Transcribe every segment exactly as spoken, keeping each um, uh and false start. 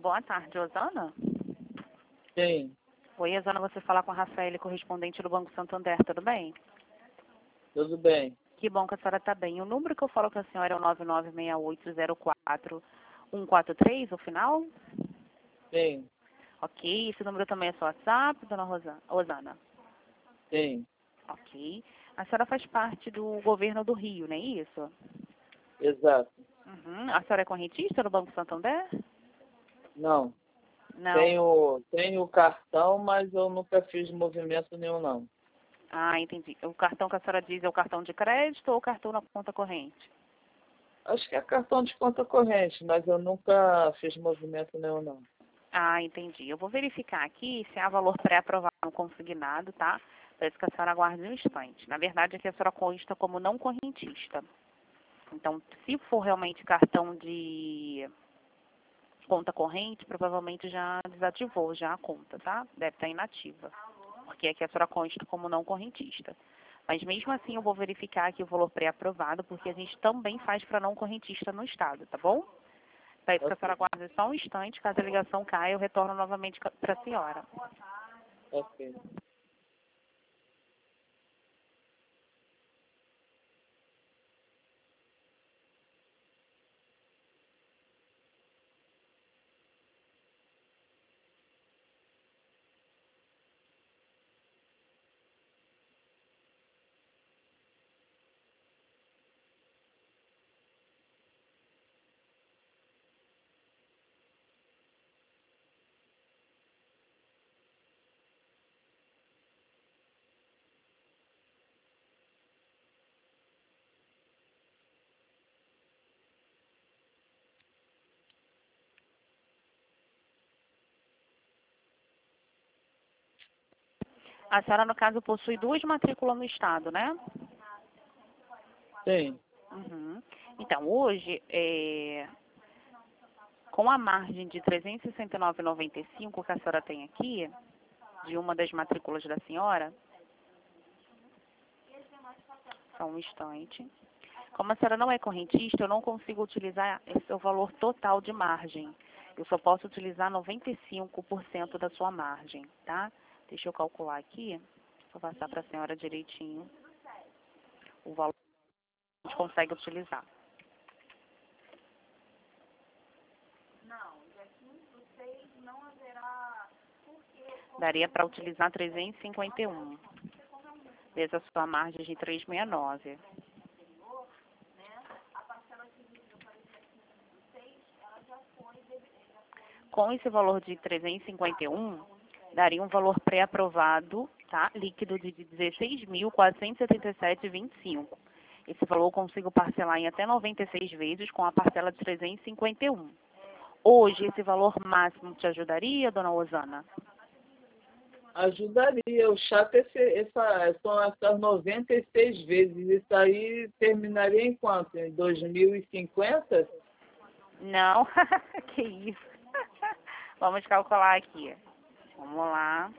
Boa tarde, Osana. Sim, Oi, Osana, você fala com a Rafaela, correspondente do Banco Santander, tudo bem? tudo bem. Que bom que a senhora está bem. O número que eu falo com a senhora é o nove nove seis oito zero quatro um quatro três, o final? Sim, Ok, esse número também é seu WhatsApp, dona Rosa- Osana? sim, Ok. A senhora faz parte do governo do Rio, não é isso? exato. Uhum. A senhora é correntista do Banco Santander? Não, Não. tenho, tenho cartão, mas eu nunca fiz movimento nenhum, não. Ah, entendi. O cartão que a senhora diz é o cartão de crédito ou o cartão na conta corrente? Acho que é cartão de conta corrente, mas eu nunca fiz movimento nenhum, não. Ah, entendi. Eu vou verificar aqui se há valor pré-aprovado no consignado, tá? Parece que a senhora aguarde um instante. Na verdade, aqui a senhora consta como não correntista. Então, se for realmente cartão de conta corrente, provavelmente já desativou já a conta, tá? Deve estar inativa. Porque aqui a senhora consta como não correntista. Mas mesmo assim eu vou verificar aqui o valor pré-aprovado, porque a gente também faz para não correntista no estado, tá bom? Peço que a senhora aguarde só um instante, caso a ligação caia, eu retorno novamente para a senhora. Ok. A senhora, no caso, possui duas matrículas no estado, né? Sim, Uhum. Então, hoje, é, com a margem de trezentos e sessenta e nove vírgula noventa e cinco que a senhora tem aqui, de uma das matrículas da senhora, só um instante. Como a senhora não é correntista, eu não consigo utilizar esse o valor total de margem. Eu só posso utilizar noventa e cinco por cento da sua margem, tá? Deixa eu calcular aqui, vou passar para a senhora direitinho o valor que a gente consegue utilizar. Daria para utilizar trezentos e cinquenta e um, vezes a sua margem de trezentos e sessenta e nove. Com esse valor de trezentos e cinquenta e um, daria um valor pré-aprovado, tá? Líquido de dezesseis mil quatrocentos e setenta e sete vírgula vinte e cinco. Esse valor eu consigo parcelar em até noventa e seis vezes com a parcela de trezentos e cinquenta e um. Hoje, esse valor máximo te ajudaria, dona Osana? ajudaria. O chato é esse, essa, são essas noventa e seis vezes. Isso aí terminaria em quanto? Em dois mil e cinquenta? Não, que isso. Vamos calcular aqui. Vamos lá.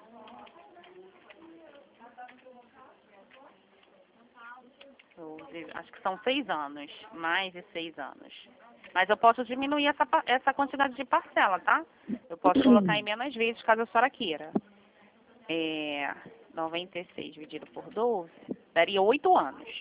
doze, acho que são seis anos, mais de seis anos. Mas eu posso diminuir essa, pa- essa quantidade de parcela, tá? Eu posso colocar em menos vezes, caso a senhora queira. É, noventa e seis dividido por doze, daria oito anos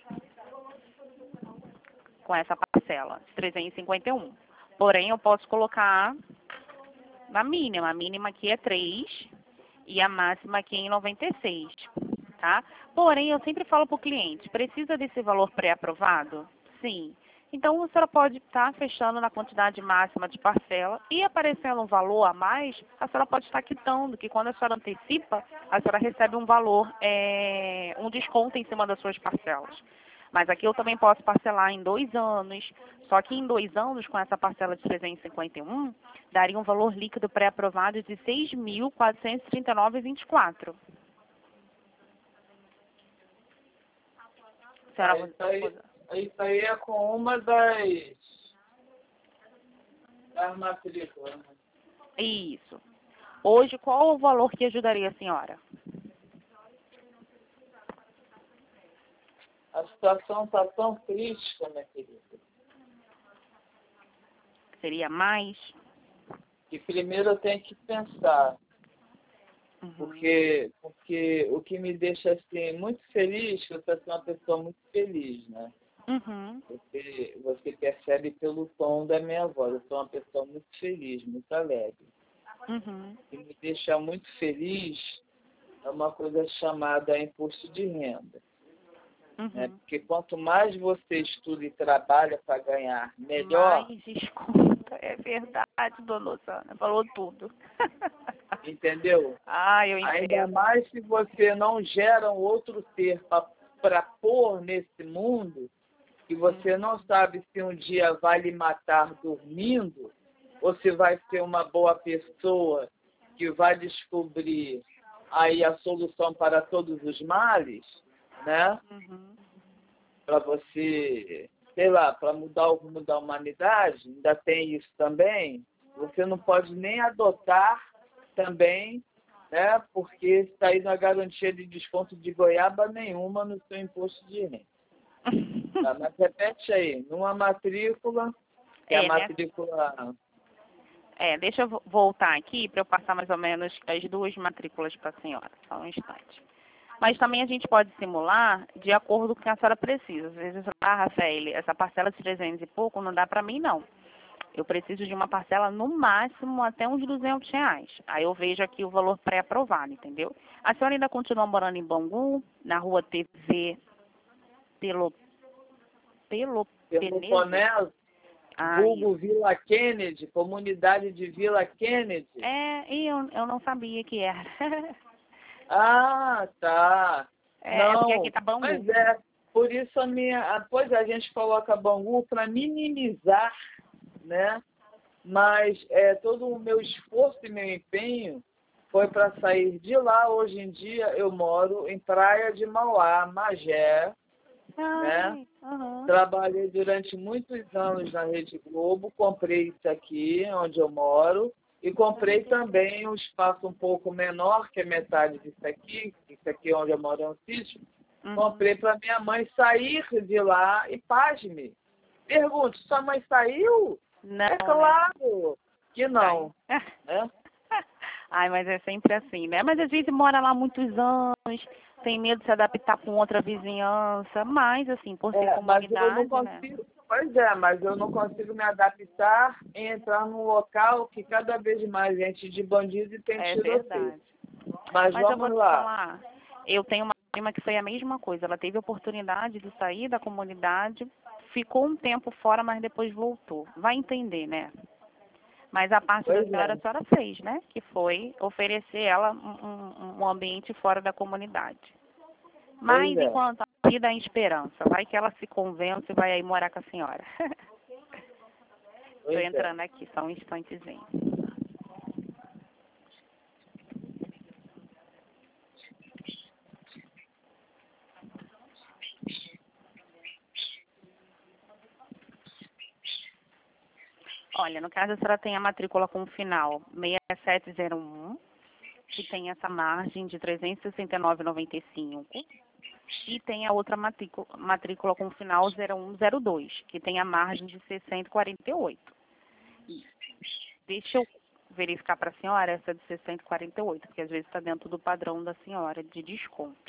com essa parcela, de trezentos e cinquenta e um. Porém, eu posso colocar na mínima. A mínima aqui é três e a máxima aqui é em noventa e seis, tá? Porém, eu sempre falo para o cliente, precisa desse valor pré-aprovado? Sim. Então, a senhora pode estar fechando na quantidade máxima de parcela e aparecendo um valor a mais, a senhora pode estar quitando, que quando a senhora antecipa, a senhora recebe um valor, é, um desconto em cima das suas parcelas. Mas aqui eu também posso parcelar em dois anos, só que em dois anos, com essa parcela de trezentos e cinquenta e um, daria um valor líquido pré-aprovado de seis mil quatrocentos e trinta e nove vírgula vinte e quatro. Senhora Ah, isso aí, isso aí é com uma das, das matrículas, né? Isso. Hoje, qual o valor que ajudaria a senhora? A situação está tão crítica, minha querida, Seria mais? que primeiro eu tenho que pensar, Uhum. porque, porque o que me deixa assim, muito feliz, que você é uma pessoa muito feliz, né? Uhum. Você, você percebe pelo tom da minha voz, eu sou uma pessoa muito feliz, muito alegre. Uhum. O que me deixa muito feliz é uma coisa chamada imposto de renda. Uhum. Né? Porque quanto mais você estuda e trabalha para ganhar, melhor. Mais desconto. É verdade, dona Osana. Falou tudo. Entendeu? Ah, eu Ainda entendo. mais se você não gera um outro ser para pôr nesse mundo, que você não sabe se um dia vai lhe matar dormindo, ou se vai ser uma boa pessoa que vai descobrir aí a solução para todos os males, né? Uhum. Para você, sei lá, para mudar o rumo da humanidade, ainda tem isso também. Você não pode nem adotar também, né? Porque está aí na garantia de desconto de goiaba nenhuma no seu imposto de renda. Tá, mas repete aí, numa matrícula, que é a É, né? matrícula... É, deixa eu vo- voltar aqui para eu passar mais ou menos as duas matrículas para a senhora. Só um instante. Mas também a gente pode simular de acordo com o que a senhora precisa. Às vezes, ah, Rafael, essa parcela de trezentos e pouco não dá para mim, não. Eu preciso de uma parcela no máximo até uns duzentos reais. Aí eu vejo aqui o valor pré-aprovado, entendeu? A senhora ainda continua morando em Bangu, na rua T V Pelo, Peloponese? Peloponés, Ah, vulgo isso. Vila Kennedy, comunidade de Vila Kennedy. É, e eu, eu não sabia que era. Ah, tá. É, é porque aqui Não, tá Bangu. mas é, por isso a minha, a- pois a gente coloca Bangu para minimizar, né? Mas é, todo o meu esforço e meu empenho foi para sair de lá. Hoje em dia eu moro em Praia de Mauá, Magé, né? Ai, aham. Trabalhei durante muitos anos na Rede Globo, comprei isso aqui, onde eu moro, e comprei também um espaço um pouco menor, que é metade disso aqui, isso aqui onde eu moro é um sítio, Uhum. comprei para minha mãe sair de lá e pasme. Pergunte, sua mãe saiu? Não, É né? claro que não, Ai. né? Ai, mas é sempre assim, né? Mas às vezes mora lá muitos anos, tem medo de se adaptar com outra vizinhança, mas assim, por ser É, mas eu não comunidade, né? consigo, pois é, mas eu não consigo me adaptar em entrar num local que cada vez mais gente de bandido e tem É tiroteio. verdade. Mas Mas eu vou vamos te lá. falar, eu tenho uma prima que foi a mesma coisa. Ela teve a oportunidade de sair da comunidade, ficou um tempo fora, mas depois voltou. Vai entender, né? Mas a parte da Pois senhora, a é, senhora fez, né? Que foi oferecer ela um, um- um ambiente fora da comunidade. pois Mas é, enquanto a vida é esperança, vai que ela se convence e vai aí morar com a senhora. Estou pois é. entrando aqui, só um instantezinho. Olha, no caso a senhora tem a matrícula com final seis sete zero um, que tem essa margem de trezentos e sessenta e nove reais e noventa e cinco centavos. E tem a outra matrícula, matrícula com final zero um zero dois, que tem a margem de seiscentos e quarenta e oito. Deixa eu verificar para a senhora essa de seiscentos e quarenta e oito, porque às vezes está dentro do padrão da senhora de desconto.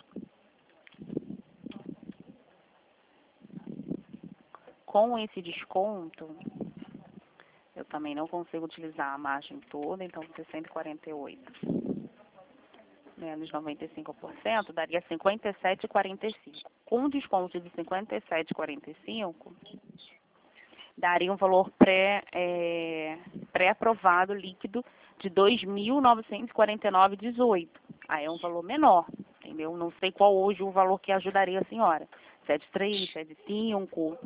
Com esse desconto, eu também não consigo utilizar a margem toda, então seiscentos e quarenta e oito menos noventa e cinco por cento daria cinquenta e sete reais e quarenta e cinco centavos. Com desconto de cinquenta e sete reais e quarenta e cinco centavos, daria um valor pré, é, pré-aprovado líquido de dois mil novecentos e quarenta e nove reais e dezoito centavos. Aí é um valor menor, entendeu? Não sei qual hoje o valor que ajudaria a senhora. setenta e três, setenta e cinco,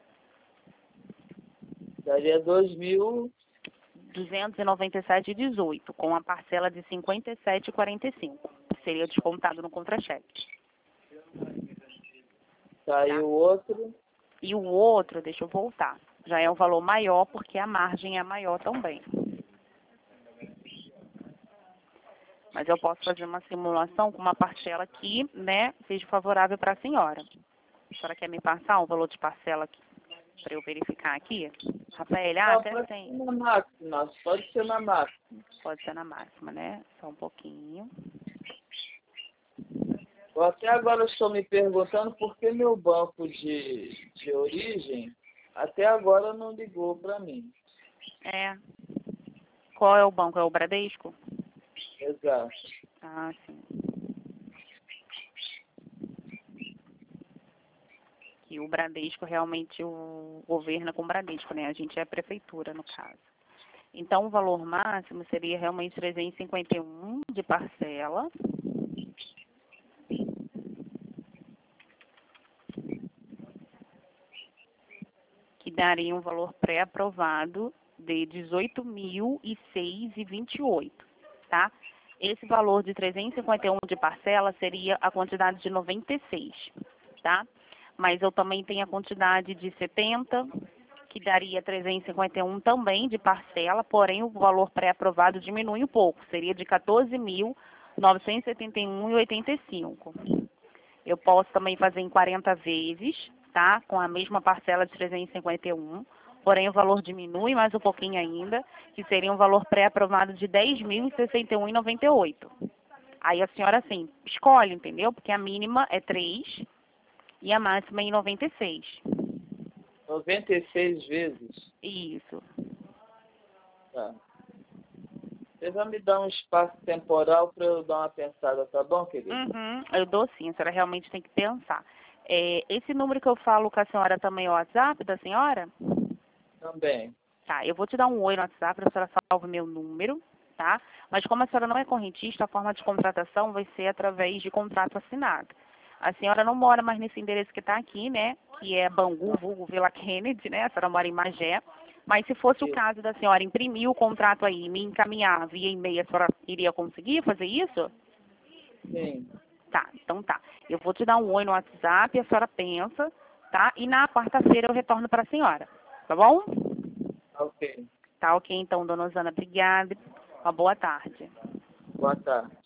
Daria dois mil, duzentos e noventa e sete reais e dezoito centavos, com a parcela de cinquenta e sete reais e quarenta e cinco centavos. Seria descontado no contra-cheque. tá aí Tá? o outro. E o outro, deixa eu voltar, já é um valor maior porque a margem é maior também. Mas eu posso fazer uma simulação com uma parcela que, né, seja favorável para a senhora. A senhora quer me passar um valor de parcela aqui? para eu verificar aqui. Rafael, ah, Não, até pode tem. ser na máxima, pode ser na máxima. Pode ser na máxima, né? Só um pouquinho. Eu até agora estou me perguntando por que meu banco de, de origem até agora não ligou para mim. É. Qual é o banco? É o Bradesco? Exato. Ah, sim. Que o Bradesco, realmente, o governo é com o Bradesco, né? A gente é a prefeitura, no caso. Então, o valor máximo seria realmente trezentos e cinquenta e um de parcela. Que daria um valor pré-aprovado de dezoito mil e seis reais e vinte e oito, tá? Esse valor de trezentos e cinquenta e um de parcela seria a quantidade de noventa e seis, tá? Mas eu também tenho a quantidade de setenta, que daria trezentos e cinquenta e um também de parcela, porém o valor pré-aprovado diminui um pouco, seria de quatorze mil novecentos e setenta e um reais e oitenta e cinco. Eu posso também fazer em quarenta vezes, tá? Com a mesma parcela de trezentos e cinquenta e um, porém o valor diminui mais um pouquinho ainda, que seria um valor pré-aprovado de dez mil e sessenta e um reais e noventa e oito. Aí a senhora, assim, escolhe, entendeu? Porque a mínima é três e a máxima é em noventa e seis. noventa e seis vezes? Isso. Tá. Você vai me dar um espaço temporal para eu dar uma pensada, tá bom, querido? Uhum, eu dou sim, a senhora realmente tem que pensar. É, esse número que eu falo com a senhora também é o WhatsApp da senhora? Também. Tá, eu vou te dar um oi no WhatsApp, a senhora salva o meu número, tá? Mas como a senhora não é correntista, a forma de contratação vai ser através de contrato assinado. A senhora não mora mais nesse endereço que está aqui, né? Que é Bangu, vulgo Vila Kennedy, né? A senhora mora em Magé. Mas se fosse o caso da senhora imprimir o contrato aí e me encaminhar via e-mail, a senhora iria conseguir fazer isso? Sim. Tá, então tá. Eu vou te dar um oi no WhatsApp, a senhora pensa, tá? E na quarta-feira eu retorno para a senhora, tá bom? Ok. Tá ok, então, dona Osana, obrigada. Uma boa tarde. Boa tarde.